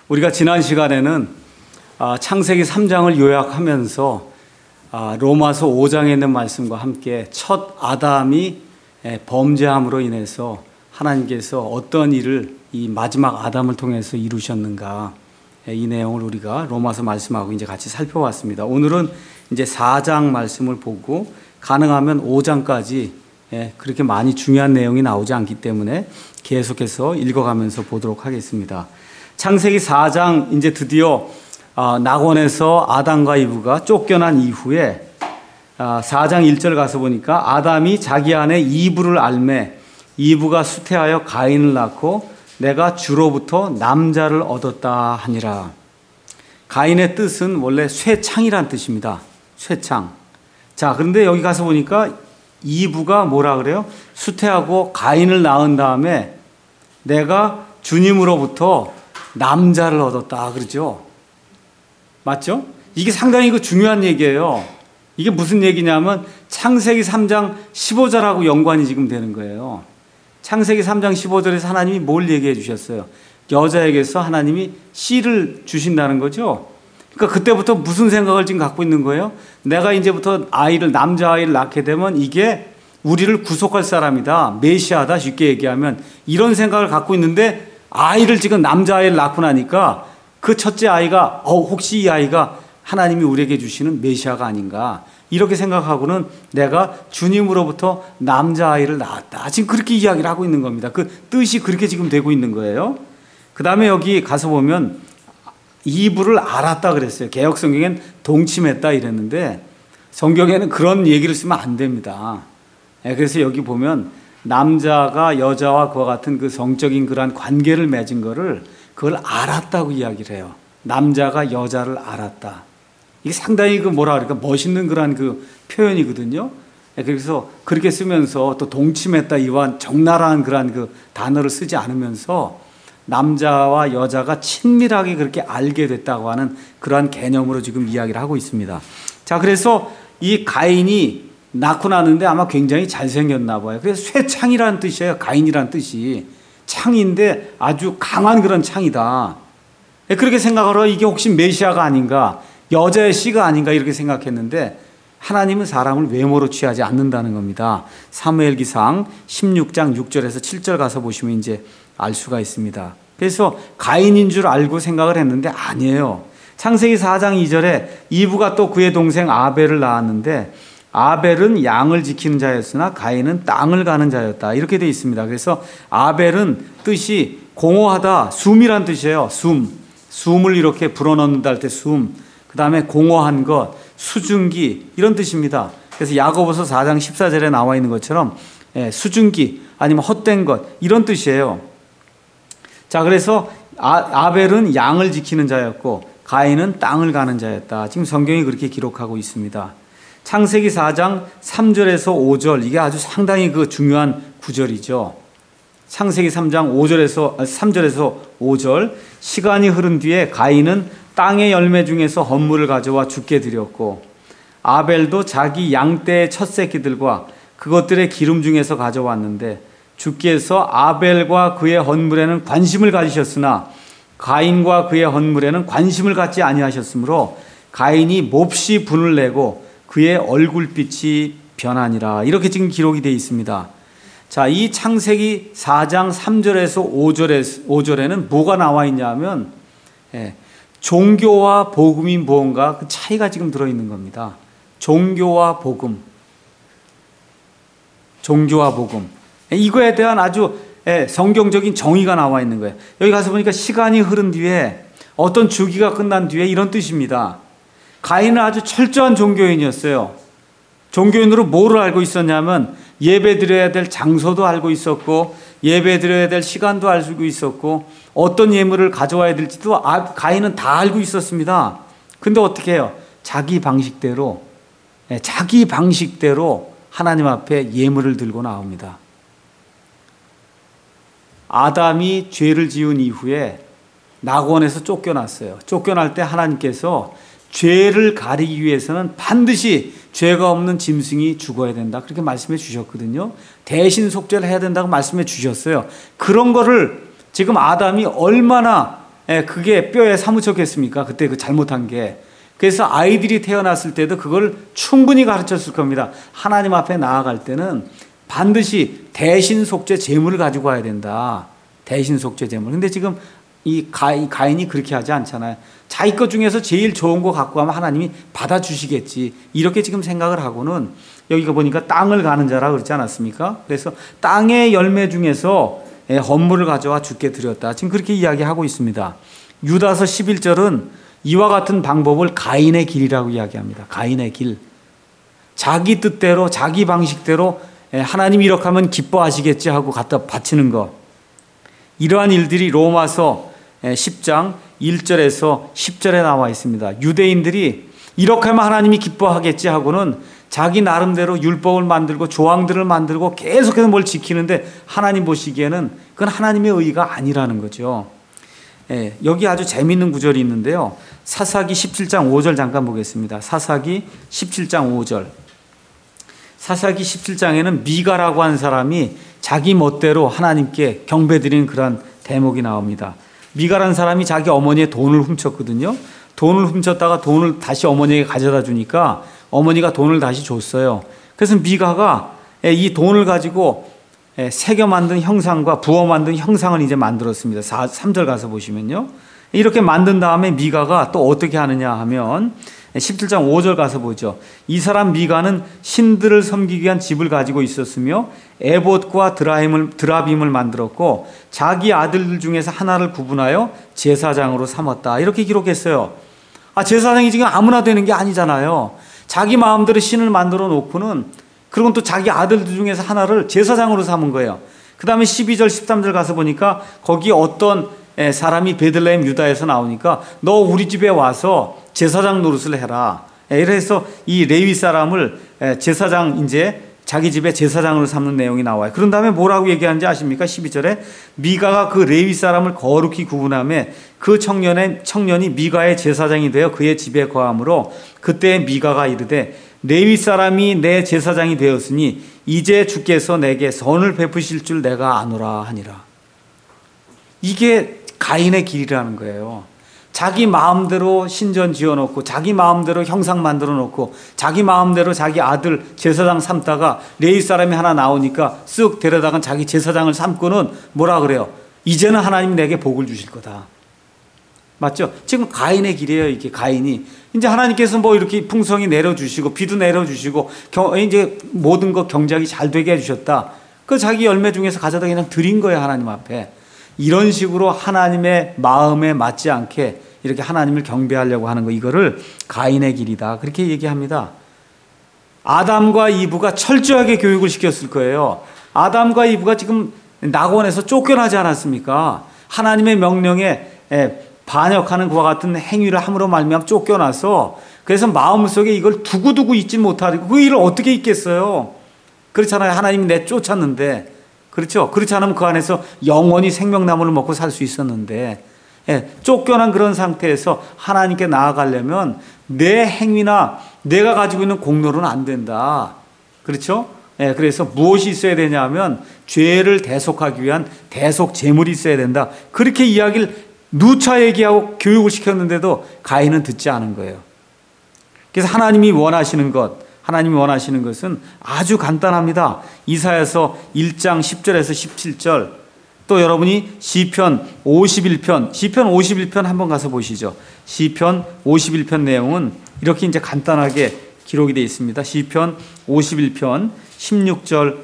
우리가 지난 시간에는 창세기 3장을 요약하면서 로마서 5장에 있는 말씀과 함께 첫 아담이 범죄함으로 인해서 하나님께서 어떤 일을 이 마지막 아담을 통해서 이루셨는가, 이 내용을 우리가 로마서 말씀하고 이제 같이 살펴봤습니다. 오늘은 이제 4장 말씀을 보고 가능하면 5장까지 그렇게 많이 중요한 내용이 나오지 않기 때문에 계속해서 읽어가면서 보도록 하겠습니다. 창세기 4장 이제 드디어 낙원에서 아담과 이브가 쫓겨난 이후에 4장 1절 가서 보니까 아담이 자기 아내 이브를 알매 이브가 수태하여 가인을 낳고 내가 주로부터 남자를 얻었다 하니라. 가인의 뜻은 원래 쇠창이란 뜻입니다. 쇠창. 자, 그런데 여기 가서 보니까 이브가 뭐라 그래요? 수태하고 가인을 낳은 다음에 내가 주님으로부터 남자를 얻었다 그러죠. 맞죠? 이게 상당히 중요한 얘기예요. 이게 무슨 얘기냐면 창세기 3장 15절하고 연관이 지금 되는 거예요. 창세기 3장 15절에서 하나님이 뭘 얘기해 주셨어요? 여자에게서 하나님이 씨를 주신다는 거죠. 그러니까 그때부터 무슨 생각을 지금 갖고 있는 거예요? 내가 이제부터 남자아이를 낳게 되면 이게 우리를 구속할 사람이다, 메시아다, 쉽게 얘기하면 이런 생각을 갖고 있는데 아이를 지금 남자아이를 낳고 나니까 그 첫째 아이가 혹시 이 아이가 하나님이 우리에게 주시는 메시아가 아닌가, 이렇게 생각하고는 내가 주님으로부터 남자아이를 낳았다, 지금 그렇게 이야기를 하고 있는 겁니다. 그 뜻이 그렇게 지금 되고 있는 거예요. 그 다음에 여기 가서 보면 이브를 알았다 그랬어요. 개역성경엔 동침했다 이랬는데 성경에는 그런 얘기를 쓰면 안 됩니다. 그래서 여기 보면 남자가 여자와 그와 같은 그 성적인 그러한 관계를 맺은 거를 그걸 알았다고 이야기를 해요. 남자가 여자를 알았다. 이게 상당히 그러니까 멋있는 그러한 그 표현이거든요. 그래서 그렇게 쓰면서 또 동침했다 이와 적나라한 그러한 그 단어를 쓰지 않으면서 남자와 여자가 친밀하게 그렇게 알게 됐다고 하는 그러한 개념으로 지금 이야기를 하고 있습니다. 자, 그래서 이 가인이 낳고 나는데 아마 굉장히 잘생겼나 봐요. 그래서 쇠창이라는 뜻이에요. 가인이라는 뜻이. 창인데 아주 강한 그런 창이다. 그렇게 생각하러 이게 혹시 메시아가 아닌가, 여자의 씨가 아닌가 이렇게 생각했는데 하나님은 사람을 외모로 취하지 않는다는 겁니다. 사무엘기상 16장 6절에서 7절 가서 보시면 이제 알 수가 있습니다. 그래서 가인인 줄 알고 생각을 했는데 아니에요. 창세기 4장 2절에 이브가 또 그의 동생 아벨을 낳았는데 아벨은 양을 지키는 자였으나 가인은 땅을 가는 자였다, 이렇게 되어 있습니다. 그래서 아벨은 뜻이 공허하다, 숨이란 뜻이에요. 숨을 이렇게 불어넣는다 할 때 숨, 그 다음에 공허한 것, 수증기, 이런 뜻입니다. 그래서 야고보서 4장 14절에 나와 있는 것처럼 수증기 아니면 헛된 것, 이런 뜻이에요. 자, 그래서 아벨은 양을 지키는 자였고 가인은 땅을 가는 자였다. 지금 성경이 그렇게 기록하고 있습니다. 창세기 4장 3절에서 5절, 이게 아주 상당히 중요한 구절이죠. 창세기 3장 3절에서 5절, 시간이 흐른 뒤에 가인은 땅의 열매 중에서 헌물을 가져와 주께 드렸고 아벨도 자기 양떼의 첫 새끼들과 그것들의 기름 중에서 가져왔는데 주께서 아벨과 그의 헌물에는 관심을 가지셨으나 가인과 그의 헌물에는 관심을 갖지 아니하셨으므로 가인이 몹시 분을 내고 그의 얼굴빛이 변하니라, 이렇게 지금 기록이 되어 있습니다. 자, 이 창세기 4장 3절에서 5절에는 뭐가 나와 있냐면 종교와 복음이 무언가, 그 차이가 지금 들어있는 겁니다. 종교와 복음, 이거에 대한 아주 성경적인 정의가 나와 있는 거예요. 여기 가서 보니까 시간이 흐른 뒤에, 어떤 주기가 끝난 뒤에, 이런 뜻입니다. 가인은 아주 철저한 종교인이었어요. 종교인으로 뭐를 알고 있었냐면 예배 드려야 될 장소도 알고 있었고 예배 드려야 될 시간도 알고 있었고 어떤 예물을 가져와야 될지도 가인은 다 알고 있었습니다. 근데 어떻게 해요? 자기 방식대로 하나님 앞에 예물을 들고 나옵니다. 아담이 죄를 지은 이후에 낙원에서 쫓겨났어요. 쫓겨날 때 하나님께서 죄를 가리기 위해서는 반드시 죄가 없는 짐승이 죽어야 된다, 그렇게 말씀해 주셨거든요. 대신 속죄를 해야 된다고 말씀해 주셨어요. 그런 거를 지금 아담이 얼마나 그게 뼈에 사무쳤겠습니까? 그때 그 잘못한 게. 그래서 아이들이 태어났을 때도 그걸 충분히 가르쳤을 겁니다. 하나님 앞에 나아갈 때는 반드시 대신 속죄 제물을 가지고 와야 된다. 대신 속죄 제물. 근데 지금 이 가인이 그렇게 하지 않잖아요. 자기 것 중에서 제일 좋은 거 갖고 가면 하나님이 받아주시겠지. 이렇게 지금 생각을 하고는 여기가 보니까 땅을 가는 자라 그러지 않았습니까? 그래서 땅의 열매 중에서 헌물을 가져와 주께 드렸다. 지금 그렇게 이야기하고 있습니다. 유다서 11절은 이와 같은 방법을 가인의 길이라고 이야기합니다. 가인의 길. 자기 뜻대로 자기 방식대로 하나님이 이렇게 하면 기뻐하시겠지 하고 갖다 바치는 것. 이러한 일들이 로마서 10장 1절에서 10절에 나와 있습니다. 유대인들이 이렇게 하면 하나님이 기뻐하겠지 하고는 자기 나름대로 율법을 만들고 조항들을 만들고 계속해서 뭘 지키는데 하나님 보시기에는 그건 하나님의 의가 아니라는 거죠. 여기 아주 재미있는 구절이 있는데요. 사사기 17장 5절 잠깐 보겠습니다. 사사기 17장 5절. 사사기 17장에는 미가라고 하는 사람이 자기 멋대로 하나님께 경배드리는 그런 대목이 나옵니다. 미가라는 사람이 자기 어머니의 돈을 훔쳤거든요. 돈을 훔쳤다가 돈을 다시 어머니에게 가져다 주니까 어머니가 돈을 다시 줬어요. 그래서 미가가 이 돈을 가지고 새겨 만든 형상과 부어 만든 형상을 이제 만들었습니다. 3절 가서 보시면요. 이렇게 만든 다음에 미가가 또 어떻게 하느냐 하면 17장 5절 가서 보죠. 이 사람 미가는 신들을 섬기기 위한 집을 가지고 있었으며 에봇과 드라빔을 만들었고 자기 아들들 중에서 하나를 구분하여 제사장으로 삼았다. 이렇게 기록했어요. 제사장이 지금 아무나 되는 게 아니잖아요. 자기 마음대로 신을 만들어 놓고는 그리고 또 자기 아들들 중에서 하나를 제사장으로 삼은 거예요. 그 다음에 12절 13절 가서 보니까 거기 어떤 사람이 베들레헴 유다에서 나오니까 너 우리 집에 와서 제사장 노릇을 해라. 이래서 이 레위 사람을 제사장 이제 자기 집에 제사장으로 삼는 내용이 나와요. 그런 다음에 뭐라고 얘기하는지 아십니까? 12절에 미가가 그 레위 사람을 거룩히 구분하며 그 청년이 미가의 제사장이 되어 그의 집에 거함으로 그때 미가가 이르되 레위 사람이 내 제사장이 되었으니 이제 주께서 내게 선을 베푸실 줄 내가 아노라 하니라. 이게 가인의 길이라는 거예요. 자기 마음대로 신전 지어놓고 자기 마음대로 형상 만들어 놓고 자기 마음대로 자기 아들 제사장 삼다가 레위 사람이 하나 나오니까 쓱 데려다가 자기 제사장을 삼고는 뭐라 그래요? 이제는 하나님이 내게 복을 주실 거다. 맞죠? 지금 가인의 길이에요. 이게 가인이 이제 하나님께서 뭐 이렇게 풍성히 내려주시고 비도 내려주시고 이제 모든 것 경작이 잘 되게 해주셨다. 그 자기 열매 중에서 가져다 그냥 드린 거예요. 하나님 앞에. 이런 식으로 하나님의 마음에 맞지 않게 이렇게 하나님을 경배하려고 하는 거, 이거를 가인의 길이다. 그렇게 얘기합니다. 아담과 이브가 철저하게 교육을 시켰을 거예요. 아담과 이브가 지금 낙원에서 쫓겨나지 않았습니까? 하나님의 명령에 반역하는 그와 같은 행위를 함으로 말미암아 쫓겨나서 그래서 마음속에 이걸 두고두고 잊지 못하고 그 일을 어떻게 잊겠어요? 그렇잖아요. 하나님이 내쫓았는데. 그렇죠? 그렇지 않으면 그 안에서 영원히 생명나무를 먹고 살 수 있었는데 쫓겨난 그런 상태에서 하나님께 나아가려면 내 행위나 내가 가지고 있는 공로는 안 된다. 그렇죠? 그래서 무엇이 있어야 되냐 하면 죄를 대속하기 위한 대속 제물이 있어야 된다. 그렇게 이야기를 누차 얘기하고 교육을 시켰는데도 가인은 듣지 않은 거예요. 그래서 하나님이 원하시는 것은 아주 간단합니다. 이사야서 1장 10절에서 17절, 또 여러분이 시편 51편 한번 가서 보시죠. 시편 51편 내용은 이렇게 이제 간단하게 기록이 되어 있습니다. 시편 51편 16절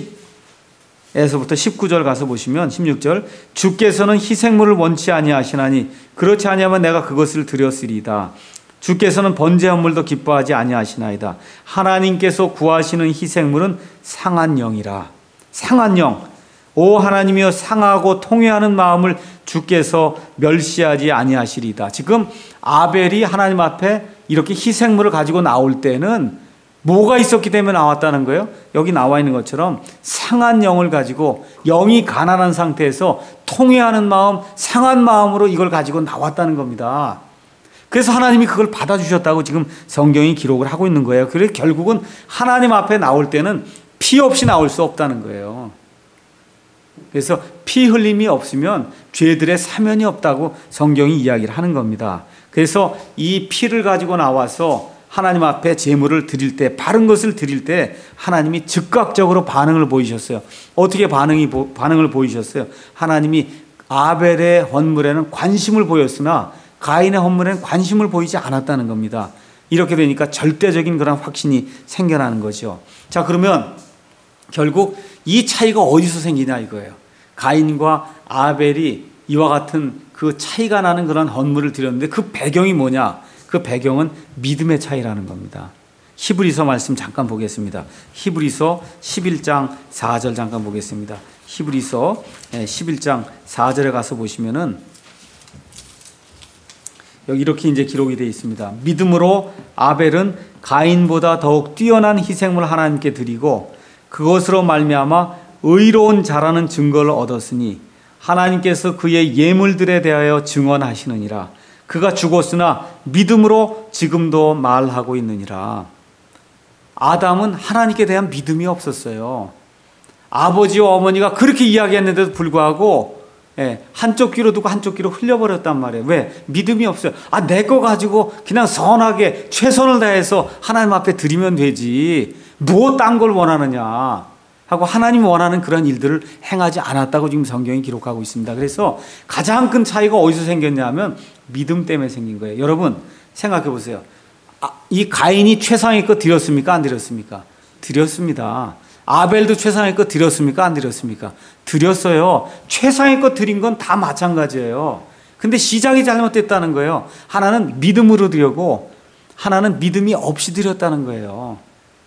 10에서부터 19절 가서 보시면 16절, 주께서는 희생물을 원치 아니하시나니 그렇지 아니하면 내가 그것을 드렸으리이다. 주께서는 번제 헌물도 기뻐하지 아니하시나이다. 하나님께서 구하시는 희생물은 상한 영이라. 상한 영. 오 하나님이여, 상하고 통회하는 마음을 주께서 멸시하지 아니하시리이다. 지금 아벨이 하나님 앞에 이렇게 희생물을 가지고 나올 때는 뭐가 있었기 때문에 나왔다는 거예요? 여기 나와 있는 것처럼 상한 영을 가지고, 영이 가난한 상태에서 통회하는 마음, 상한 마음으로 이걸 가지고 나왔다는 겁니다. 그래서 하나님이 그걸 받아주셨다고 지금 성경이 기록을 하고 있는 거예요. 그래서 결국은 하나님 앞에 나올 때는 피 없이 나올 수 없다는 거예요. 그래서 피 흘림이 없으면 죄들의 사면이 없다고 성경이 이야기를 하는 겁니다. 그래서 이 피를 가지고 나와서 하나님 앞에 제물을 드릴 때, 바른 것을 드릴 때 하나님이 즉각적으로 반응을 보이셨어요. 어떻게 반응을 보이셨어요? 하나님이 아벨의 헌물에는 관심을 보였으나 가인의 헌물에는 관심을 보이지 않았다는 겁니다. 이렇게 되니까 절대적인 그런 확신이 생겨나는 거죠. 자, 그러면 결국 이 차이가 어디서 생기냐 이거예요. 가인과 아벨이 이와 같은 그 차이가 나는 그런 헌물을 드렸는데 그 배경이 뭐냐? 그 배경은 믿음의 차이라는 겁니다. 히브리서 말씀 잠깐 보겠습니다. 히브리서 11장 4절 잠깐 보겠습니다. 히브리서 11장 4절에 가서 보시면은 여기 이렇게 이제 기록이 되어 있습니다. 믿음으로 아벨은 가인보다 더욱 뛰어난 희생을 하나님께 드리고 그것으로 말미암아 의로운 자라는 증거를 얻었으니 하나님께서 그의 예물들에 대하여 증언하시느니라. 그가 죽었으나 믿음으로 지금도 말하고 있느니라. 아담은 하나님께 대한 믿음이 없었어요. 아버지와 어머니가 그렇게 이야기했는데도 불구하고 한쪽 귀로 두고 한쪽 귀로 흘려버렸단 말이에요. 왜? 믿음이 없어요. 내 거 가지고 그냥 선하게 최선을 다해서 하나님 앞에 드리면 되지. 뭐 딴 걸 원하느냐 하고 하나님 원하는 그런 일들을 행하지 않았다고 지금 성경이 기록하고 있습니다. 그래서 가장 큰 차이가 어디서 생겼냐면 믿음 때문에 생긴 거예요. 여러분 생각해 보세요. 이 가인이 최상의 것 드렸습니까? 안 드렸습니까? 드렸습니다. 아벨도 최상의 것 드렸습니까? 안 드렸습니까? 드렸어요. 최상의 것 드린 건 다 마찬가지예요. 근데 시작이 잘못됐다는 거예요. 하나는 믿음으로 드렸고 하나는 믿음이 없이 드렸다는 거예요.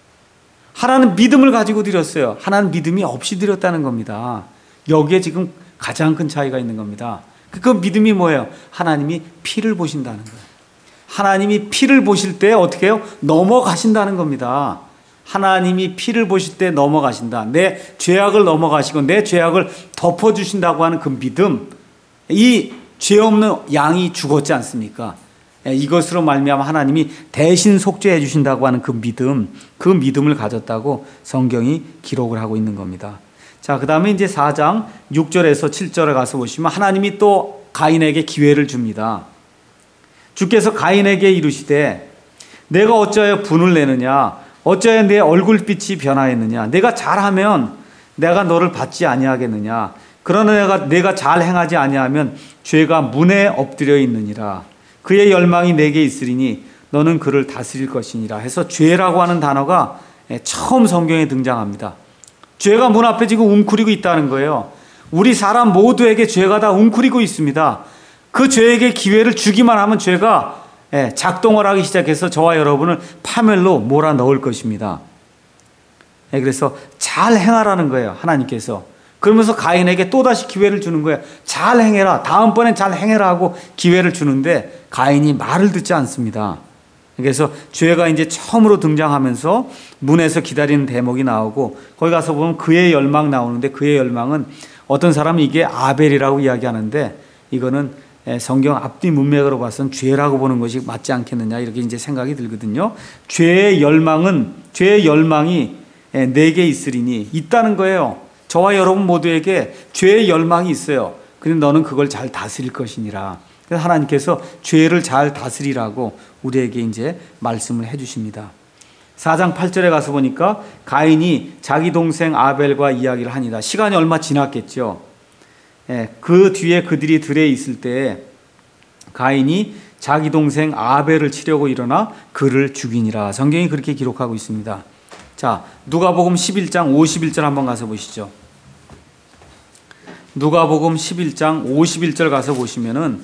하나는 믿음을 가지고 드렸어요. 하나는 믿음이 없이 드렸다는 겁니다. 여기에 지금 가장 큰 차이가 있는 겁니다. 그 믿음이 뭐예요? 하나님이 피를 보신다는 거예요. 하나님이 피를 보실 때 어떻게 해요? 넘어가신다는 겁니다. 하나님이 피를 보실 때 넘어가신다. 내 죄악을 넘어가시고 내 죄악을 덮어주신다고 하는 그 믿음. 이 죄 없는 양이 죽었지 않습니까? 이것으로 말미암아 하나님이 대신 속죄해 주신다고 하는 그 믿음을 가졌다고 성경이 기록을 하고 있는 겁니다. 자, 그 다음에 이제 4장 6절에서 7절에 가서 보시면 하나님이 또 가인에게 기회를 줍니다. 주께서 가인에게 이르시되 내가 어찌하여 분을 내느냐? 어찌하여 내 얼굴빛이 변하였느냐? 내가 잘하면 내가 너를 받지 아니하겠느냐? 그러나 내가 잘 행하지 아니하면 죄가 문에 엎드려 있느니라. 그의 열망이 내게 있으리니 너는 그를 다스릴 것이니라 해서 죄라고 하는 단어가 처음 성경에 등장합니다. 죄가 문 앞에 지금 웅크리고 있다는 거예요. 우리 사람 모두에게 죄가 다 웅크리고 있습니다. 그 죄에게 기회를 주기만 하면 죄가 작동을 하기 시작해서 저와 여러분을 파멸로 몰아넣을 것입니다. 그래서 잘 행하라는 거예요. 하나님께서. 그러면서 가인에게 또다시 기회를 주는 거예요. 잘 행해라. 다음번엔 잘 행해라 하고 기회를 주는데 가인이 말을 듣지 않습니다. 그래서 죄가 이제 처음으로 등장하면서 문에서 기다리는 대목이 나오고 거기 가서 보면 그의 열망 나오는데 그의 열망은 어떤 사람은 이게 아벨이라고 이야기하는데 이거는 성경 앞뒤 문맥으로 봐서는 죄라고 보는 것이 맞지 않겠느냐 이렇게 이제 생각이 들거든요. 죄의 열망이 내게 있으리니 있다는 거예요. 저와 여러분 모두에게 죄의 열망이 있어요. 그런데 너는 그걸 잘 다스릴 것이니라. 그래서 하나님께서 죄를 잘 다스리라고 우리에게 이제 말씀을 해주십니다. 4장 8절에 가서 보니까 가인이 자기 동생 아벨과 이야기를 하니다. 시간이 얼마 지났겠죠. 그 뒤에 그들이 들에 있을 때 가인이 자기 동생 아벨을 치려고 일어나 그를 죽이니라. 성경이 그렇게 기록하고 있습니다. 자, 누가복음 11장 51절 한번 가서 보시죠. 누가복음 11장 51절 가서 보시면은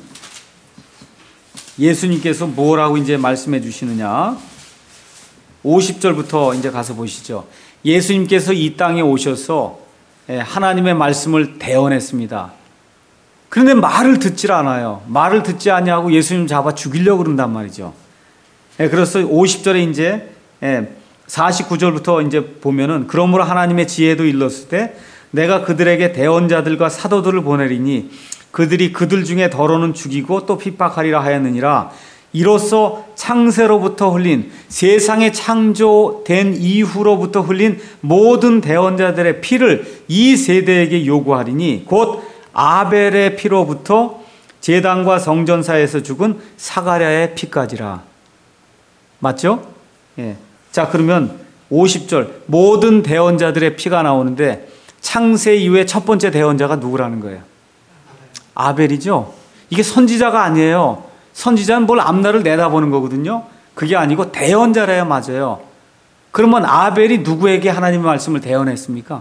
예수님께서 뭐라고 이제 말씀해 주시느냐. 50절부터 이제 가서 보시죠. 예수님께서 이 땅에 오셔서 하나님의 말씀을 대언했습니다. 그런데 말을 듣질 않아요. 말을 듣지 아니하고 예수님 잡아 죽이려고 그런단 말이죠. 그래서 50절에 이제 49절부터 이제 보면은 그러므로 하나님의 지혜도 일렀을 때 내가 그들에게 대언자들과 사도들을 보내리니 그들이 그들 중에 더러는 죽이고 또 핍박하리라 하였느니라. 이로써 창세로부터 흘린, 세상의 창조된 이후로부터 흘린 모든 대언자들의 피를 이 세대에게 요구하리니 곧 아벨의 피로부터 제단과 성전사에서 죽은 사가랴의 피까지라. 맞죠? 예. 자, 그러면 50절 모든 대언자들의 피가 나오는데 창세 이후에 첫 번째 대언자가 누구라는 거예요? 아벨이죠. 이게 선지자가 아니에요. 선지자는 뭘 앞날을 내다보는 거거든요. 그게 아니고 대언자라야 맞아요. 그러면 아벨이 누구에게 하나님의 말씀을 대언했습니까?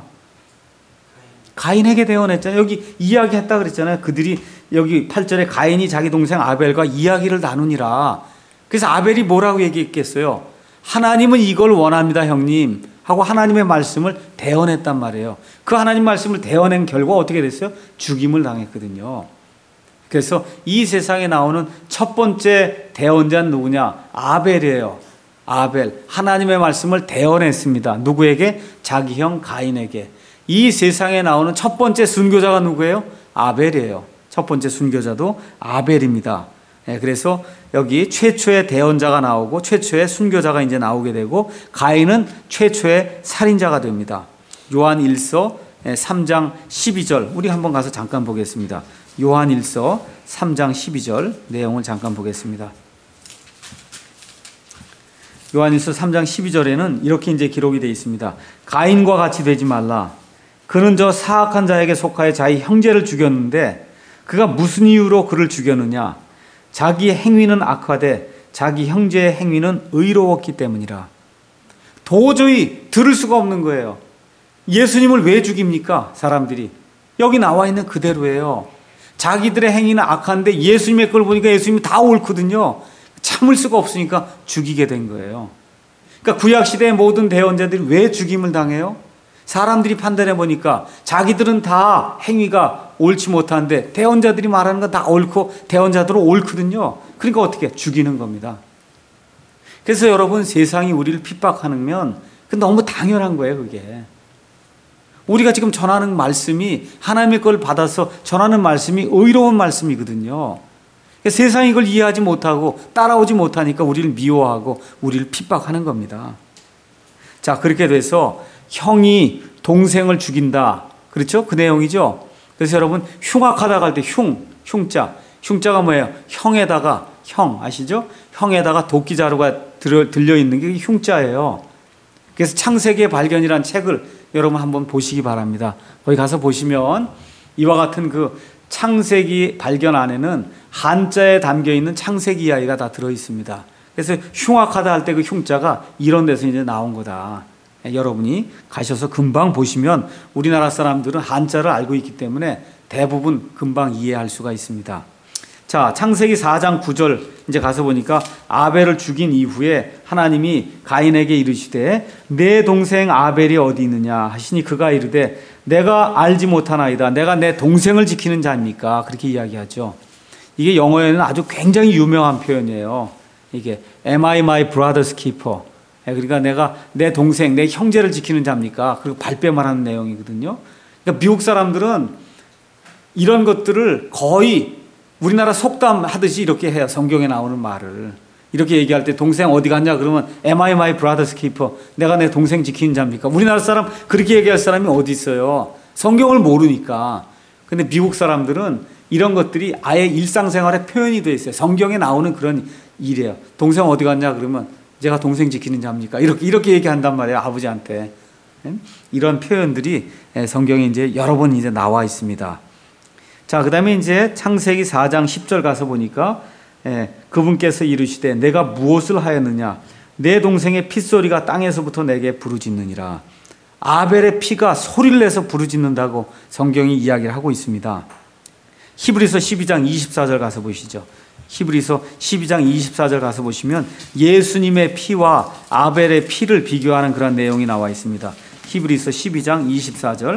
가인에게 대언했잖아요. 여기 이야기했다 그랬잖아요. 그들이 여기 8절에 가인이 자기 동생 아벨과 이야기를 나누니라. 그래서 아벨이 뭐라고 얘기했겠어요? 하나님은 이걸 원합니다, 형님 하고 하나님의 말씀을 대언했단 말이에요. 그 하나님 말씀을 대언한 결과 어떻게 됐어요? 죽임을 당했거든요. 그래서 이 세상에 나오는 첫 번째 대언자는 누구냐? 아벨이에요. 아벨. 하나님의 말씀을 대언했습니다. 누구에게? 자기 형 가인에게. 이 세상에 나오는 첫 번째 순교자가 누구예요? 아벨이에요. 첫 번째 순교자도 아벨입니다. 그래서 여기 최초의 대언자가 나오고 최초의 순교자가 이제 나오게 되고 가인은 최초의 살인자가 됩니다. 요한 1서 3장 12절 우리 한번 가서 잠깐 보겠습니다. 요한 1서 3장 12절 내용을 잠깐 보겠습니다. 요한 1서 3장 12절에는 이렇게 이제 기록이 되어 있습니다. 가인과 같이 되지 말라. 그는 저 사악한 자에게 속하여 자기 형제를 죽였는데 그가 무슨 이유로 그를 죽였느냐? 자기 행위는 악하되 자기 형제의 행위는 의로웠기 때문이라. 도저히 들을 수가 없는 거예요. 예수님을 왜 죽입니까? 사람들이. 여기 나와 있는 그대로예요. 자기들의 행위는 악한데 예수님의 걸 보니까 예수님이 다 옳거든요. 참을 수가 없으니까 죽이게 된 거예요. 그러니까 구약시대의 모든 대언자들이 왜 죽임을 당해요? 사람들이 판단해 보니까 자기들은 다 행위가 옳지 못한데 대언자들이 말하는 건 다 옳고 대언자들은 옳거든요. 그러니까 어떻게? 죽이는 겁니다. 그래서 여러분 세상이 우리를 핍박하면 너무 당연한 거예요, 그게. 우리가 지금 전하는 말씀이 하나님의 걸 받아서 전하는 말씀이 의로운 말씀이거든요. 세상이 이걸 이해하지 못하고 따라오지 못하니까 우리를 미워하고 우리를 핍박하는 겁니다. 자, 그렇게 돼서 형이 동생을 죽인다. 그렇죠? 그 내용이죠. 그래서 여러분 흉악하다고 할 때 흉자가 뭐예요? 형에다가 형 아시죠? 형에다가 도끼자루가 들려있는 게 흉자예요. 그래서 창세기의 발견이란 책을 여러분 한번 보시기 바랍니다. 거기 가서 보시면 이와 같은 그 창세기 발견 안에는 한자에 담겨있는 창세기 이야기가 다 들어있습니다. 그래서 흉악하다 할 때 그 흉자가 이런 데서 이제 나온 거다. 여러분이 가셔서 금방 보시면 우리나라 사람들은 한자를 알고 있기 때문에 대부분 금방 이해할 수가 있습니다. 자, 창세기 4장 9절 이제 가서 보니까 아벨을 죽인 이후에 하나님이 가인에게 이르시되 내 동생 아벨이 어디 있느냐 하시니 그가 이르되 내가 알지 못하나이다. 내가 내 동생을 지키는 자입니까? 그렇게 이야기하죠. 이게 영어에는 아주 굉장히 유명한 표현이에요. 이게 Am I my brother's keeper? 그러니까 내가 내 동생, 내 형제를 지키는 자입니까? 그리고 발뺌을 하는 내용이거든요. 그러니까 미국 사람들은 이런 것들을 거의 우리나라 속담 하듯이 이렇게 해요. 성경에 나오는 말을. 이렇게 얘기할 때 동생 어디 갔냐 그러면 Am I my brother's keeper? 내가 내 동생 지키는 자입니까? 우리나라 사람 그렇게 얘기할 사람이 어디 있어요? 성경을 모르니까. 근데 미국 사람들은 이런 것들이 아예 일상생활에 표현이 돼 있어요. 성경에 나오는 그런 일이에요. 동생 어디 갔냐 그러면 제가 동생 지키는 자입니까? 이렇게 얘기한단 말이에요. 아버지한테. 이런 표현들이 성경에 이제 여러 번 이제 나와 있습니다. 자, 그 다음에 이제 창세기 4장 10절 가서 보니까 그분께서 이르시되 내가 무엇을 하였느냐? 내 동생의 핏소리가 땅에서부터 내게 부르짖느니라. 아벨의 피가 소리를 내서 부르짖는다고 성경이 이야기를 하고 있습니다. 히브리서 12장 24절 가서 보시죠. 히브리서 12장 24절 가서 보시면 예수님의 피와 아벨의 피를 비교하는 그런 내용이 나와 있습니다. 히브리서 12장 24절.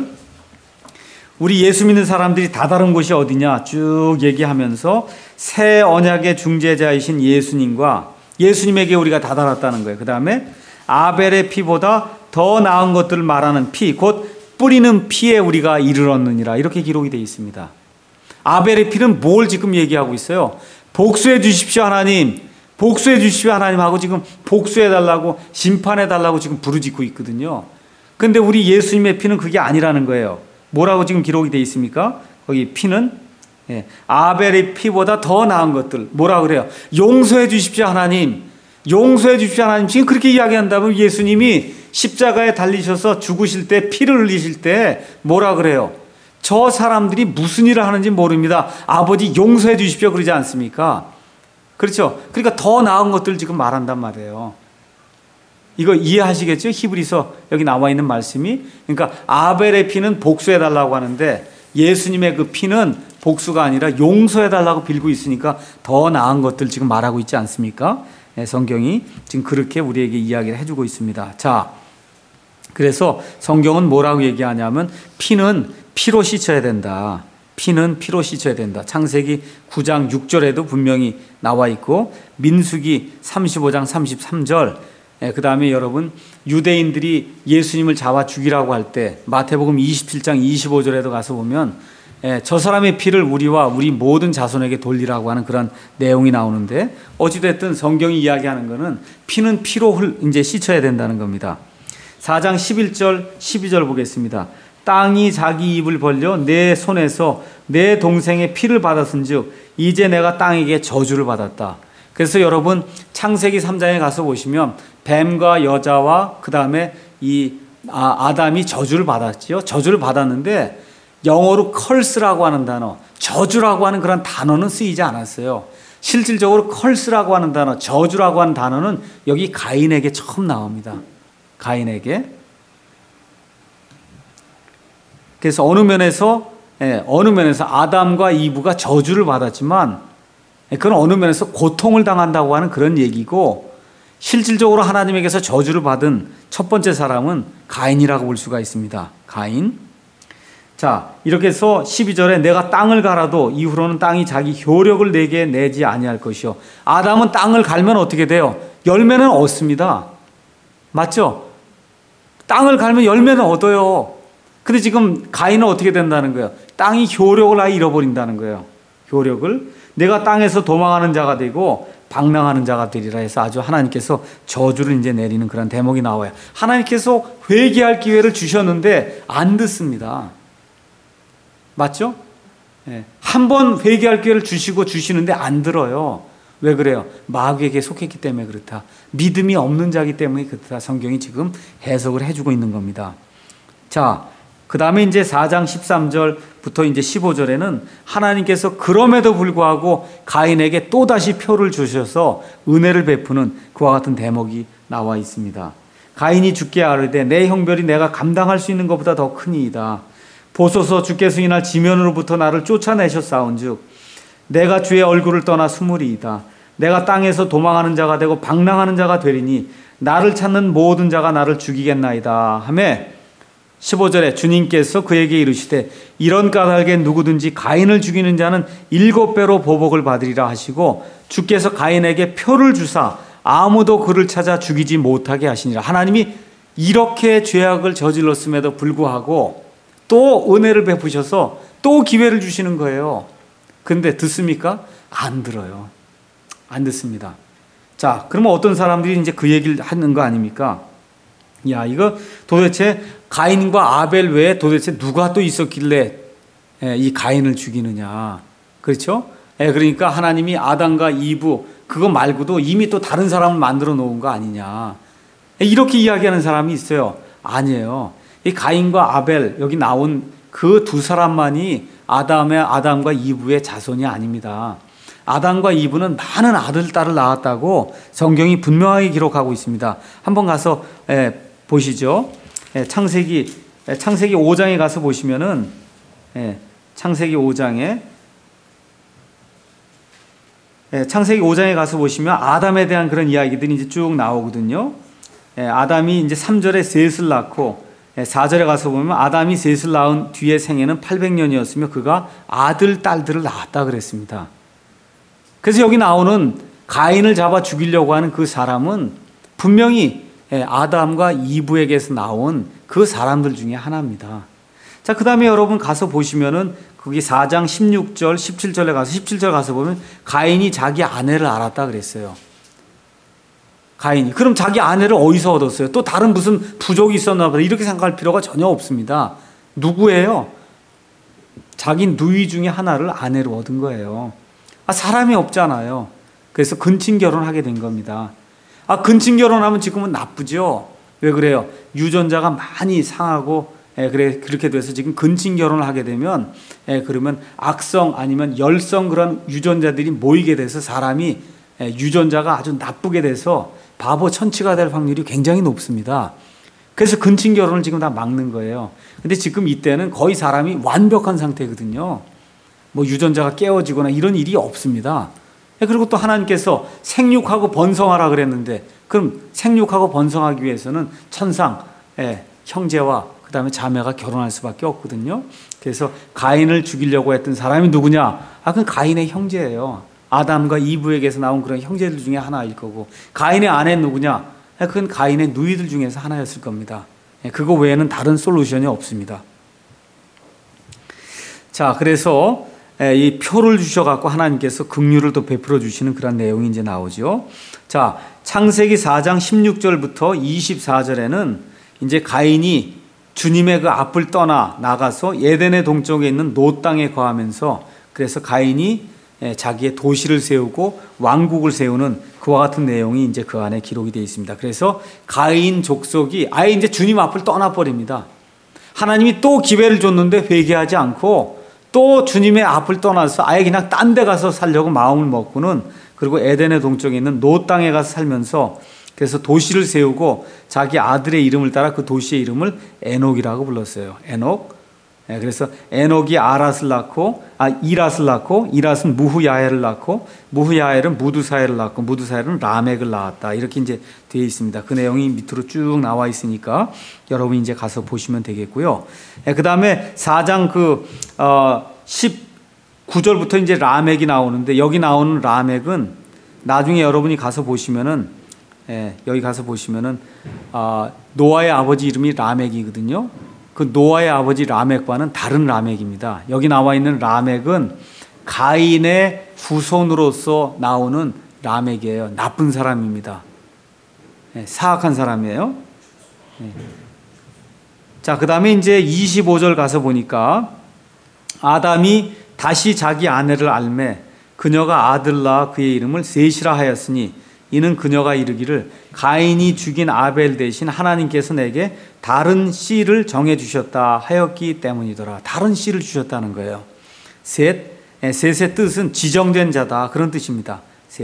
우리 예수 믿는 사람들이 다다른 곳이 어디냐 쭉 얘기하면서 새 언약의 중재자이신 예수님과 예수님에게 우리가 다다랐다는 거예요. 그 다음에 아벨의 피보다 더 나은 것들을 말하는 피, 곧 뿌리는 피에 우리가 이르렀느니라. 이렇게 기록이 되어 있습니다. 아벨의 피는 뭘 지금 얘기하고 있어요? 복수해 주십시오 하나님. 복수해 주십시오 하나님하고 지금 복수해 달라고 심판해 달라고 지금 부르짖고 있거든요. 근데 우리 예수님의 피는 그게 아니라는 거예요. 뭐라고 지금 기록이 되어 있습니까? 거기 피는 아벨의 피보다 더 나은 것들. 뭐라 그래요? 용서해 주십시오 하나님. 용서해 주십시오 하나님. 지금 그렇게 이야기한다면 예수님이 십자가에 달리셔서 죽으실 때 피를 흘리실 때 뭐라 그래요? 저 사람들이 무슨 일을 하는지 모릅니다. 아버지 용서해 주십시오 그러지 않습니까? 그렇죠? 그러니까 더 나은 것들을 지금 말한단 말이에요. 이거 이해하시겠죠? 히브리서 여기 나와 있는 말씀이. 그러니까 아벨의 피는 복수해 달라고 하는데 예수님의 그 피는 복수가 아니라 용서해 달라고 빌고 있으니까 더 나은 것들 지금 말하고 있지 않습니까? 성경이 지금 그렇게 우리에게 이야기를 해주고 있습니다. 자, 그래서 성경은 뭐라고 얘기하냐면 피는 피로 씻어야 된다. 피는 피로 씻어야 된다. 창세기 9장 6절에도 분명히 나와 있고 민수기 35장 33절 그 다음에 여러분 유대인들이 예수님을 잡아 죽이라고 할 때 마태복음 27장 25절에도 가서 보면 저 사람의 피를 우리와 우리 모든 자손에게 돌리라고 하는 그런 내용이 나오는데 어찌됐든 성경이 이야기하는 것은 피는 피로 이제 씻어야 된다는 겁니다. 4장 11절 12절 보겠습니다. 땅이 자기 입을 벌려 내 손에서 내 동생의 피를 받았은즉 이제 내가 땅에게 저주를 받았다. 그래서 여러분 창세기 3장에 가서 보시면 뱀과 여자와 그 다음에 이 아담이 저주를 받았지요. 저주를 받았는데 영어로 컬스라고 하는 단어, 저주라고 하는 그런 단어는 쓰이지 않았어요. 실질적으로 컬스라고 하는 단어, 저주라고 하는 단어는 여기 가인에게 처음 나옵니다. 가인에게. 그래서 어느 면에서 아담과 이브가 저주를 받았지만 그건 어느 면에서 고통을 당한다고 하는 그런 얘기고 실질적으로 하나님에게서 저주를 받은 첫 번째 사람은 가인이라고 볼 수가 있습니다. 가인. 자, 이렇게 해서 12절에 내가 땅을 갈아도 이후로는 땅이 자기 효력을 내게 내지 아니할 것이요. 아담은 땅을 갈면 어떻게 돼요? 열매는 얻습니다. 맞죠? 땅을 갈면 열매는 얻어요. 근데 지금 가인은 어떻게 된다는 거예요? 땅이 효력을 아예 잃어버린다는 거예요. 효력을. 내가 땅에서 도망하는 자가 되고 방랑하는 자가 되리라 해서 아주 하나님께서 저주를 이제 내리는 그런 대목이 나와요. 하나님께서 회개할 기회를 주셨는데 안 듣습니다. 맞죠? 한 번 회개할 기회를 주시는데 안 들어요. 왜 그래요? 마귀에게 속했기 때문에 그렇다. 믿음이 없는 자이기 때문에 그렇다. 성경이 지금 해석을 해주고 있는 겁니다. 자, 그 다음에 이제 4장 13절부터 이제 15절에는 하나님께서 그럼에도 불구하고 가인에게 또다시 표를 주셔서 은혜를 베푸는 그와 같은 대목이 나와 있습니다. 가인이 주께 아뢰되 내 형벌이 내가 감당할 수 있는 것보다 더 크니이다. 보소서 주께서 이날 지면으로부터 나를 쫓아내셨사온즉 내가 주의 얼굴을 떠나 숨으리이다. 내가 땅에서 도망하는 자가 되고 방랑하는 자가 되리니 나를 찾는 모든 자가 나를 죽이겠나이다 하매 15절에 주님께서 그에게 이르시되 이런 까닭에 누구든지 가인을 죽이는 자는 7배로 보복을 받으리라 하시고 주께서 가인에게 표를 주사 아무도 그를 찾아 죽이지 못하게 하시니라. 하나님이 이렇게 죄악을 저질렀음에도 불구하고 또 은혜를 베푸셔서 또 기회를 주시는 거예요. 근데 듣습니까? 안 들어요. 안 듣습니다. 자, 그러면 어떤 사람들이 이제 그 얘기를 하는 거 아닙니까? 야, 이거 도대체 가인과 아벨 외에 도대체 누가 또 있었길래 이 가인을 죽이느냐. 그렇죠? 그러니까 하나님이 아담과 이브 그거 말고도 이미 또 다른 사람을 만들어 놓은 거 아니냐. 이렇게 이야기하는 사람이 있어요. 아니에요. 이 가인과 아벨 여기 나온 그 두 사람만이 아담과 이브의 자손이 아닙니다. 아담과 이브는 많은 아들, 딸을 낳았다고 성경이 분명하게 기록하고 있습니다. 한번 가서 보시죠. 창세기 5장에 가서 보시면은 창세기 5장에 가서 보시면 아담에 대한 그런 이야기들이 이제 쭉 나오거든요. 아담이 이제 3절에 셋을 낳고 4절에 가서 보면 아담이 셋을 낳은 뒤의 생애는 800년이었으며 그가 아들, 딸들을 낳았다 그랬습니다. 그래서 여기 나오는 가인을 잡아 죽이려고 하는 그 사람은 분명히 아담과 이브에게서 나온 그 사람들 중에 하나입니다. 자, 그 다음에 여러분 가서 보시면은 거기 4장 16절, 17절에 가서 17절 가서 보면 가인이 자기 아내를 알았다 그랬어요. 가인이. 그럼 자기 아내를 어디서 얻었어요? 또 다른 무슨 부족이 있었나 보다. 이렇게 생각할 필요가 전혀 없습니다. 누구예요? 자기 누이 중에 하나를 아내로 얻은 거예요. 사람이 없잖아요. 그래서 근친 결혼하게 된 겁니다. 근친 결혼하면 지금은 나쁘죠. 왜 그래요? 유전자가 많이 상하고 그렇게 돼서 지금 근친 결혼을 하게 되면 그러면 악성 아니면 열성 그런 유전자들이 모이게 돼서 사람이 유전자가 아주 나쁘게 돼서 바보 천치가 될 확률이 굉장히 높습니다. 그래서 근친 결혼을 지금 다 막는 거예요. 근데 지금 이때는 거의 사람이 완벽한 상태거든요. 뭐 유전자가 깨어지거나 이런 일이 없습니다. 그리고 또 하나님께서 생육하고 번성하라 그랬는데 그럼 생육하고 번성하기 위해서는 천상 형제와 그 다음에 자매가 결혼할 수밖에 없거든요. 그래서 가인을 죽이려고 했던 사람이 누구냐? 그건 가인의 형제예요. 아담과 이브에게서 나온 그런 형제들 중에 하나일 거고, 가인의 아내는 누구냐? 그건 가인의 누이들 중에서 하나였을 겁니다. 그거 외에는 다른 솔루션이 없습니다. 자, 그래서 이 표를 주셔갖고 하나님께서 긍휼을 또 베풀어 주시는 그런 내용이 이제 나오죠. 자, 창세기 4장 16절부터 24절에는 이제 가인이 주님의 그 앞을 떠나 나가서 에덴의 동쪽에 있는 노 땅에 거하면서, 그래서 가인이 자기의 도시를 세우고 왕국을 세우는 그와 같은 내용이 이제 그 안에 기록이 되어 있습니다. 그래서 가인 족속이 아예 이제 주님 앞을 떠나버립니다. 하나님이 또 기회를 줬는데 회개하지 않고 또 주님의 앞을 떠나서 아예 그냥 딴 데 가서 살려고 마음을 먹고는, 그리고 에덴의 동쪽에 있는 노 땅에 가서 살면서 그래서 도시를 세우고 자기 아들의 이름을 따라 그 도시의 이름을 에녹이라고 불렀어요. 에녹. 그래서 에녹이 아랏을 낳고 이랏을 낳고, 이랏은 무후야엘을 낳고, 무후야엘은 무두사엘을 낳고, 무두사엘은 라멕을 낳았다. 이렇게 이제 되어 있습니다. 그 내용이 밑으로 쭉 나와 있으니까 여러분이 이제 가서 보시면 되겠고요. 그 다음에 4장 19절부터 이제 라멕이 나오는데, 여기 나오는 라멕은 나중에 여러분이 가서 보시면은, 여기 가서 보시면은 노아의 아버지 이름이 라멕이거든요. 그 노아의 아버지 라멕과는 다른 라멕입니다. 여기 나와 있는 라멕은 가인의 후손으로서 나오는 라멕이에요. 나쁜 사람입니다. 사악한 사람이에요. 자, 그 다음에 이제 25절 가서 보니까 아담이 다시 자기 아내를 알매 그녀가 아들 낳아 그의 이름을 셋이라 하였으니 이는 그녀가 이르기를 가인이 죽인 아벨 대신 하나님께서 내게 다른 씨를 정해주셨다 하였기 때문이더라. 다른 씨를 주셨다는 거예요. 셋의 뜻은 지정된 자다, 그런 뜻입니다.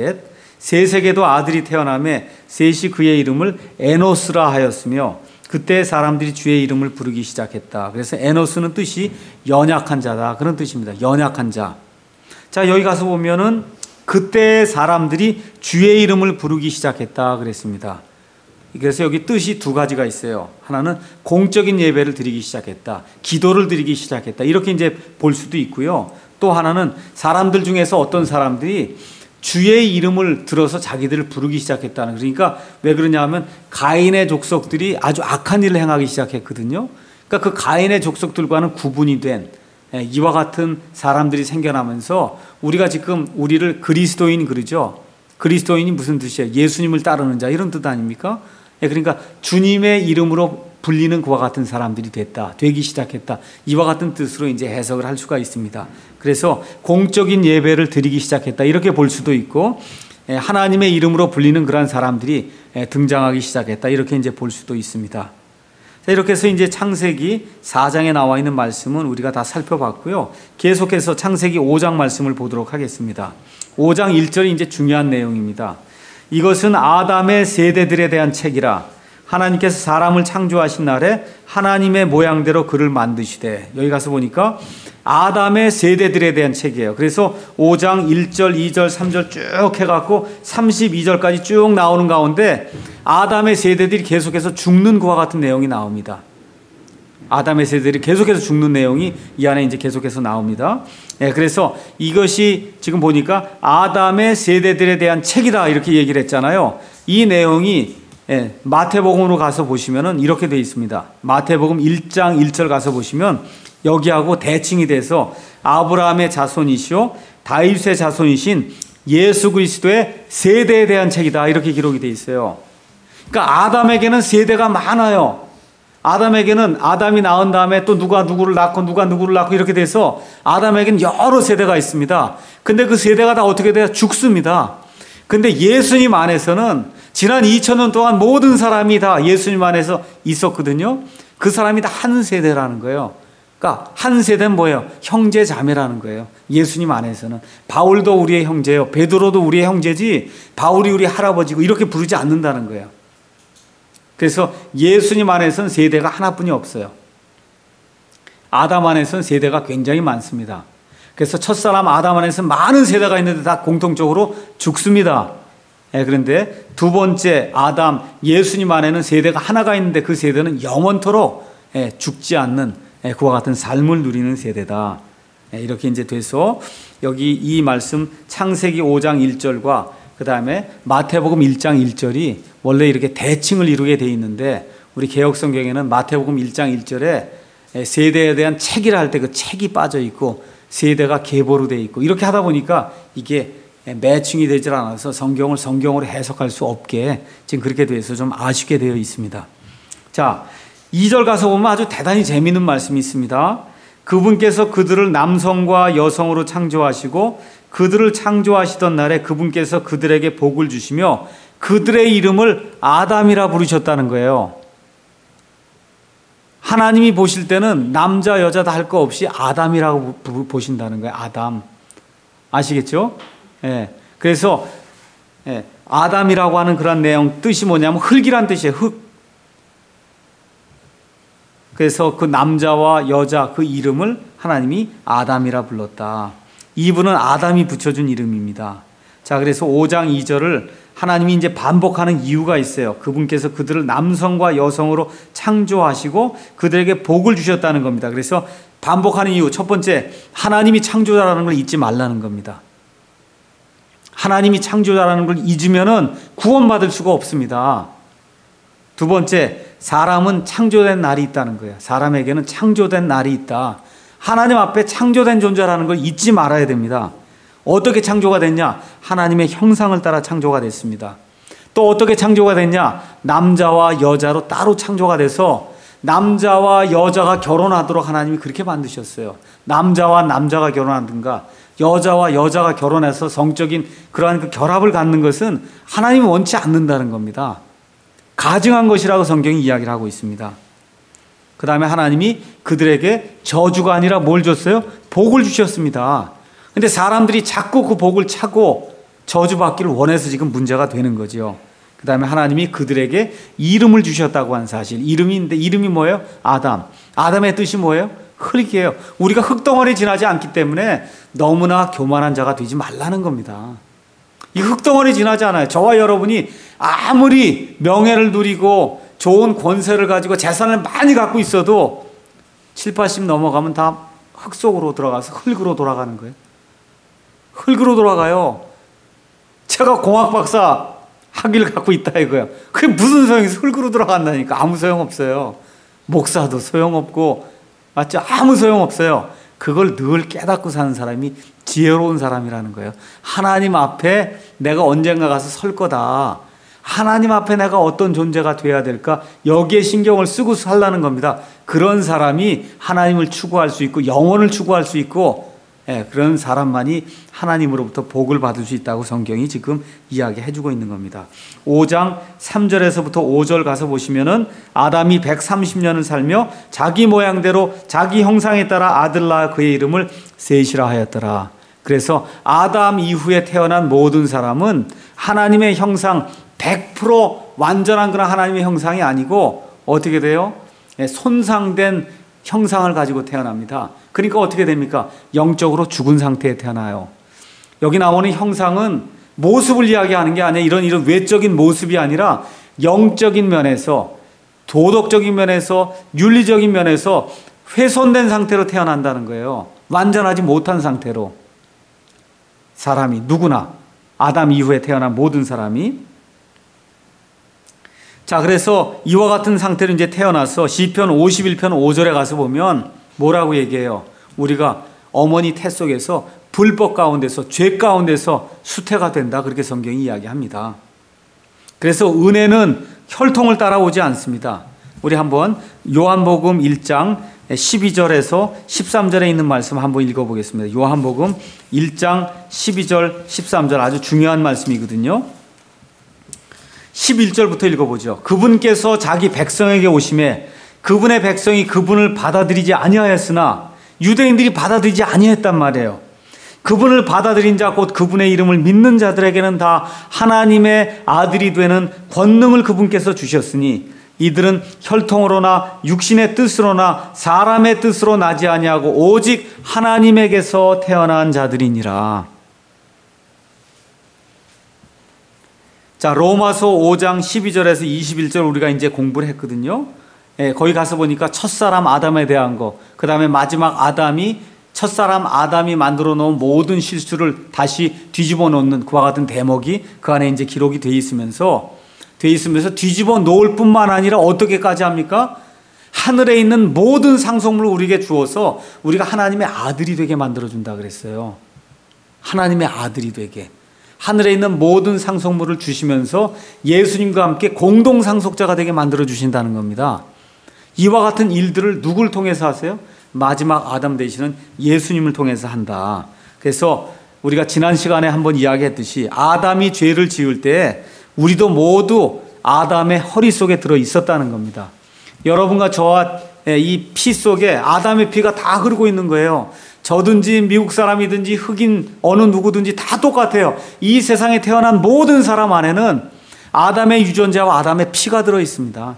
셋에게도 아들이 태어나매 셋이 그의 이름을 에노스라 하였으며 그때 사람들이 주의 이름을 부르기 시작했다. 그래서 에노스는 뜻이 연약한 자다, 그런 뜻입니다. 연약한 자. 자, 여기 가서 보면은 그때 사람들이 주의 이름을 부르기 시작했다 그랬습니다. 그래서 여기 뜻이 두 가지가 있어요. 하나는 공적인 예배를 드리기 시작했다, 기도를 드리기 시작했다, 이렇게 이제 볼 수도 있고요. 또 하나는 사람들 중에서 어떤 사람들이 주의 이름을 들어서 자기들을 부르기 시작했다는, 그러니까 왜 그러냐 하면 가인의 족속들이 아주 악한 일을 행하기 시작했거든요. 그러니까 그 가인의 족속들과는 구분이 된 이와 같은 사람들이 생겨나면서 우리가 지금 우리를 그리스도인 그러죠. 그리스도인이 무슨 뜻이에요? 예수님을 따르는 자, 이런 뜻 아닙니까? 그러니까 주님의 이름으로 불리는 그와 같은 사람들이 되기 시작했다. 이와 같은 뜻으로 이제 해석을 할 수가 있습니다. 그래서 공적인 예배를 드리기 시작했다, 이렇게 볼 수도 있고, 하나님의 이름으로 불리는 그러한 사람들이 등장하기 시작했다, 이렇게 이제 볼 수도 있습니다. 자, 이렇게 해서 이제 창세기 4장에 나와 있는 말씀은 우리가 다 살펴봤고요. 계속해서 창세기 5장 말씀을 보도록 하겠습니다. 5장 1절이 이제 중요한 내용입니다. 이것은 아담의 세대들에 대한 책이라 하나님께서 사람을 창조하신 날에 하나님의 모양대로 그를 만드시되, 여기 가서 보니까 아담의 세대들에 대한 책이에요. 그래서 5장 1절, 2절, 3절 쭉 해갖고 32절까지 쭉 나오는 가운데 아담의 세대들이 계속해서 죽는 그와 같은 내용이 나옵니다. 아담의 세대들이 계속해서 죽는 내용이 이 안에 이제 계속해서 나옵니다. 그래서 이것이 지금 보니까 아담의 세대들에 대한 책이다, 이렇게 얘기를 했잖아요. 이 내용이 마태복음으로 가서 보시면은 이렇게 되어 있습니다. 마태복음 1장 1절 가서 보시면 여기하고 대칭이 돼서 아브라함의 자손이시오 다윗의 자손이신 예수 그리스도의 세대에 대한 책이다. 이렇게 기록이 되어 있어요. 그러니까 아담에게는 세대가 많아요. 아담에게는 아담이 낳은 다음에 또 누가 누구를 낳고 누가 누구를 낳고 이렇게 돼서 아담에게는 여러 세대가 있습니다. 근데 그 세대가 다 어떻게 돼요? 죽습니다. 근데 예수님 안에서는 지난 2000년 동안 모든 사람이 다 예수님 안에서 있었거든요. 그 사람이 다 한 세대라는 거예요. 그러니까 한 세대는 뭐예요? 형제 자매라는 거예요. 예수님 안에서는. 바울도 우리의 형제예요. 베드로도 우리의 형제지 바울이 우리 할아버지고 이렇게 부르지 않는다는 거예요. 그래서 예수님 안에서는 세대가 하나뿐이 없어요. 아담 안에서는 세대가 굉장히 많습니다. 그래서 첫사람 아담 안에서는 많은 세대가 있는데 다 공통적으로 죽습니다. 그런데 두 번째 아담 예수님 안에는 세대가 하나가 있는데 그 세대는 영원토록 죽지 않는 그와 같은 삶을 누리는 세대다. 이렇게 이제 돼서 여기 이 말씀 창세기 5장 1절과 그 다음에 마태복음 1장 1절이 원래 이렇게 대칭을 이루게 돼 있는데 우리 개역성경에는 마태복음 1장 1절에 세대에 대한 책이라 할 때 그 책이 빠져 있고 세대가 계보로 돼 있고 이렇게 하다 보니까 이게 매칭이 되질 않아서 성경을 성경으로 해석할 수 없게 지금 그렇게 돼서 좀 아쉽게 되어 있습니다. 자, 2절 가서 보면 아주 대단히 재미있는 말씀이 있습니다. 그분께서 그들을 남성과 여성으로 창조하시고 그들을 창조하시던 날에 그분께서 그들에게 복을 주시며 그들의 이름을 아담이라 부르셨다는 거예요. 하나님이 보실 때는 남자 여자 다 할 거 없이 아담이라고 보신다는 거예요. 아담. 아시겠죠? 그래서 아담이라고 하는 그런 내용 뜻이 뭐냐면 흙이란 뜻이에요. 흙. 그래서 그 남자와 여자 그 이름을 하나님이 아담이라 불렀다. 이분은 아담이 붙여준 이름입니다. 자, 그래서 5장 2절을 하나님이 이제 반복하는 이유가 있어요. 그분께서 그들을 남성과 여성으로 창조하시고 그들에게 복을 주셨다는 겁니다. 그래서 반복하는 이유 첫 번째, 하나님이 창조자라는 걸 잊지 말라는 겁니다. 하나님이 창조자라는 걸 잊으면은 구원받을 수가 없습니다. 두 번째, 사람은 창조된 날이 있다는 거예요. 사람에게는 창조된 날이 있다. 하나님 앞에 창조된 존재라는 걸 잊지 말아야 됩니다. 어떻게 창조가 됐냐? 하나님의 형상을 따라 창조가 됐습니다. 또 어떻게 창조가 됐냐? 남자와 여자로 따로 창조가 돼서 남자와 여자가 결혼하도록 하나님이 그렇게 만드셨어요. 남자와 남자가 결혼하든가 여자와 여자가 결혼해서 성적인 그러한 그 결합을 갖는 것은 하나님이 원치 않는다는 겁니다. 가증한 것이라고 성경이 이야기를 하고 있습니다. 그 다음에 하나님이 그들에게 저주가 아니라 뭘 줬어요? 복을 주셨습니다. 근데 사람들이 자꾸 그 복을 차고 저주받기를 원해서 지금 문제가 되는 거죠. 그 다음에 하나님이 그들에게 이름을 주셨다고 하는 사실. 이름인데 이름이 뭐예요? 아담. 아담의 뜻이 뭐예요? 흙이에요. 우리가 흙덩어리 지나지 않기 때문에 너무나 교만한 자가 되지 말라는 겁니다. 이 흙덩어리 지나지 않아요. 저와 여러분이 아무리 명예를 누리고 좋은 권세를 가지고 재산을 많이 갖고 있어도 7, 80 넘어가면 다 흙 속으로 들어가서 흙으로 돌아가는 거예요. 흙으로 돌아가요. 제가 공학 박사 학위를 갖고 있다 이거예요. 그게 무슨 소용이 있어요? 흙으로 들어간다니까. 아무 소용없어요. 목사도 소용없고 맞죠? 아무 소용없어요. 그걸 늘 깨닫고 사는 사람이 지혜로운 사람이라는 거예요. 하나님 앞에 내가 언젠가 가서 설 거다. 하나님 앞에 내가 어떤 존재가 돼야 될까? 여기에 신경을 쓰고 살라는 겁니다. 그런 사람이 하나님을 추구할 수 있고 영혼을 추구할 수 있고 그런 사람만이 하나님으로부터 복을 받을 수 있다고 성경이 지금 이야기해주고 있는 겁니다. 5장 3절에서부터 5절 가서 보시면은 아담이 130년을 살며 자기 모양대로 자기 형상에 따라 아들 낳아 그의 이름을 셋이라 하였더라. 그래서 아담 이후에 태어난 모든 사람은 하나님의 형상 100% 완전한 그런 하나님의 형상이 아니고 어떻게 돼요? 손상된 형상을 가지고 태어납니다. 그러니까 어떻게 됩니까? 영적으로 죽은 상태에 태어나요. 여기 나오는 형상은 모습을 이야기하는 게 아니라 이런 외적인 모습이 아니라 영적인 면에서 도덕적인 면에서 윤리적인 면에서 훼손된 상태로 태어난다는 거예요. 완전하지 못한 상태로. 사람이 누구나 아담 이후에 태어난 모든 사람이. 자, 그래서 이와 같은 상태로 이제 태어나서 시편 51편 5절에 가서 보면 뭐라고 얘기해요? 우리가 어머니 태 속에서 불법 가운데서, 죄 가운데서 수태가 된다, 그렇게 성경이 이야기합니다. 그래서 은혜는 혈통을 따라오지 않습니다. 우리 한번 요한복음 1장 12절에서 13절에 있는 말씀 한번 읽어보겠습니다. 요한복음 1장 12절 13절 아주 중요한 말씀이거든요. 11절부터 읽어보죠. 그분께서 자기 백성에게 오심에 그분의 백성이 그분을 받아들이지 아니하였으나 유대인들이 받아들이지 아니했단 말이에요. 그분을 받아들인 자 곧 그분의 이름을 믿는 자들에게는 다 하나님의 아들이 되는 권능을 그분께서 주셨으니 이들은 혈통으로나 육신의 뜻으로나 사람의 뜻으로 나지 아니하고 오직 하나님에게서 태어난 자들이니라. 자, 로마서 5장 12절에서 21절 우리가 이제 공부를 했거든요. 거기 가서 보니까 첫사람 아담에 대한 거, 그 다음에 마지막 첫사람 아담이 만들어 놓은 모든 실수를 다시 뒤집어 놓는 그와 같은 대목이 그 안에 이제 기록이 돼 있으면서 뒤집어 놓을 뿐만 아니라 어떻게까지 합니까? 하늘에 있는 모든 상속물을 우리에게 주어서 우리가 하나님의 아들이 되게 만들어준다 그랬어요. 하나님의 아들이 되게. 하늘에 있는 모든 상속물을 주시면서 예수님과 함께 공동 상속자가 되게 만들어주신다는 겁니다. 이와 같은 일들을 누굴 통해서 하세요? 마지막 아담 되시는 예수님을 통해서 한다. 그래서 우리가 지난 시간에 한번 이야기했듯이 아담이 죄를 지을 때 우리도 모두 아담의 허리 속에 들어 있었다는 겁니다. 여러분과 저와 이 피 속에 아담의 피가 다 흐르고 있는 거예요. 저든지 미국 사람이든지 흑인 어느 누구든지 다 똑같아요. 이 세상에 태어난 모든 사람 안에는 아담의 유전자와 아담의 피가 들어 있습니다.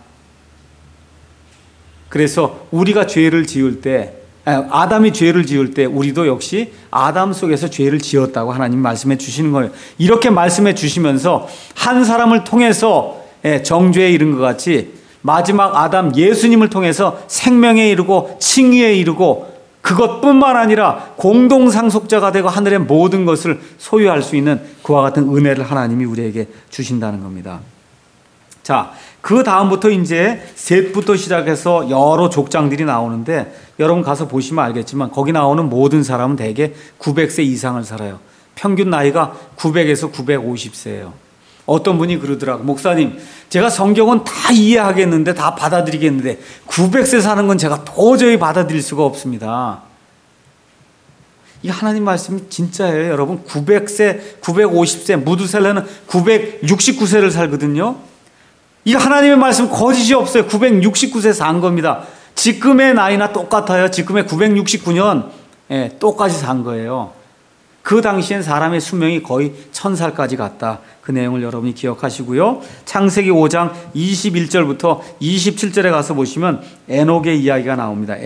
그래서 우리가 죄를 지을 때, 아담이 죄를 지을 때 우리도 역시 아담 속에서 죄를 지었다고 하나님 말씀해 주시는 거예요. 이렇게 말씀해 주시면서 한 사람을 통해서 정죄에 이른 것 같이 마지막 아담 예수님을 통해서 생명에 이르고 칭의에 이르고 그것뿐만 아니라 공동상속자가 되고 하늘의 모든 것을 소유할 수 있는 그와 같은 은혜를 하나님이 우리에게 주신다는 겁니다. 자, 그 다음부터 이제 셋부터 시작해서 여러 족장들이 나오는데 여러분 가서 보시면 알겠지만 거기 나오는 모든 사람은 대개 900세 이상을 살아요. 평균 나이가 900에서 950세예요. 어떤 분이 그러더라고. 목사님, 제가 성경은 다 이해하겠는데 다 받아들이겠는데 900세 사는 건 제가 도저히 받아들일 수가 없습니다. 이 하나님 말씀이 진짜예요. 여러분 900세, 950세, 무두셀라는 969세를 살거든요. 이거 하나님의 말씀 거짓이 없어요. 969세 산 겁니다. 지금의 나이나 똑같아요. 지금의 969년 똑같이 산 거예요. 그 당시엔 사람의 수명이 거의 1000살까지 갔다. 그 내용을 여러분이 기억하시고요. 창세기 5장 21절부터 27절에 가서 보시면 에녹의 이야기가 나옵니다.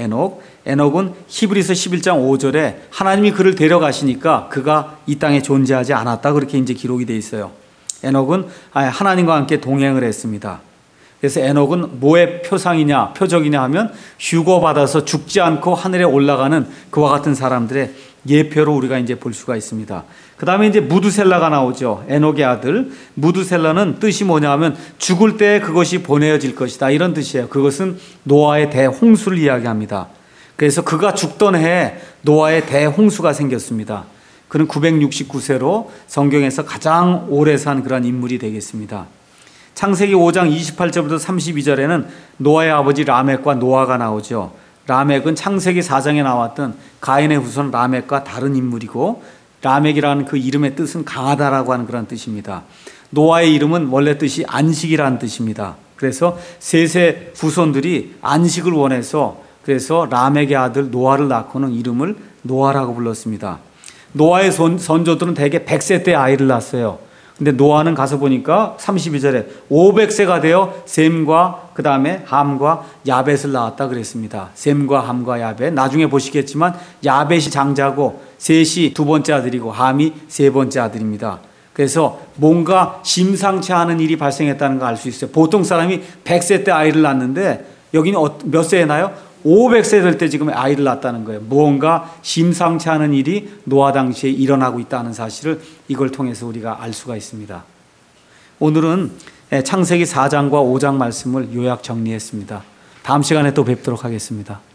에녹은 히브리서 11장 5절에 하나님이 그를 데려가시니까 그가 이 땅에 존재하지 않았다. 그렇게 이제 기록이 돼 있어요. 에녹은 하나님과 함께 동행을 했습니다. 그래서 에녹은 뭐의 표적이냐 하면 휴거받아서 죽지 않고 하늘에 올라가는 그와 같은 사람들의 예표로 우리가 이제 볼 수가 있습니다. 그 다음에 이제 무두셀라가 나오죠. 에녹의 아들. 무두셀라는 뜻이 뭐냐 하면 죽을 때 그것이 보내어질 것이다. 이런 뜻이에요. 그것은 노아의 대홍수를 이야기합니다. 그래서 그가 죽던 해에 노아의 대홍수가 생겼습니다. 그는 969세로 성경에서 가장 오래 산 그런 인물이 되겠습니다. 창세기 5장 28절부터 32절에는 노아의 아버지 라멕과 노아가 나오죠. 라멕은 창세기 4장에 나왔던 가인의 후손 라멕과 다른 인물이고 라멕이라는 그 이름의 뜻은 강하다라고 하는 그런 뜻입니다. 노아의 이름은 원래 뜻이 안식이라는 뜻입니다. 그래서 셋의 후손들이 안식을 원해서 그래서 라멕의 아들 노아를 낳고는 이름을 노아라고 불렀습니다. 노아의 선조들은 대개 100세 때 아이를 낳았어요. 근데 노아는 가서 보니까 32절에 500세가 되어 셈과 그 다음에 함과 야벳을 낳았다 그랬습니다. 셈과 함과 야벳. 나중에 보시겠지만 야벳이 장자고 셋이 두 번째 아들이고 함이 세 번째 아들입니다. 그래서 뭔가 심상치 않은 일이 발생했다는 걸 알 수 있어요. 보통 사람이 100세 때 아이를 낳는데 여기는 몇 세에 나요? 500세 될 때 지금 아이를 낳았다는 거예요. 무언가 심상치 않은 일이 노아 당시에 일어나고 있다는 사실을 이걸 통해서 우리가 알 수가 있습니다. 오늘은 창세기 4장과 5장 말씀을 요약 정리했습니다. 다음 시간에 또 뵙도록 하겠습니다.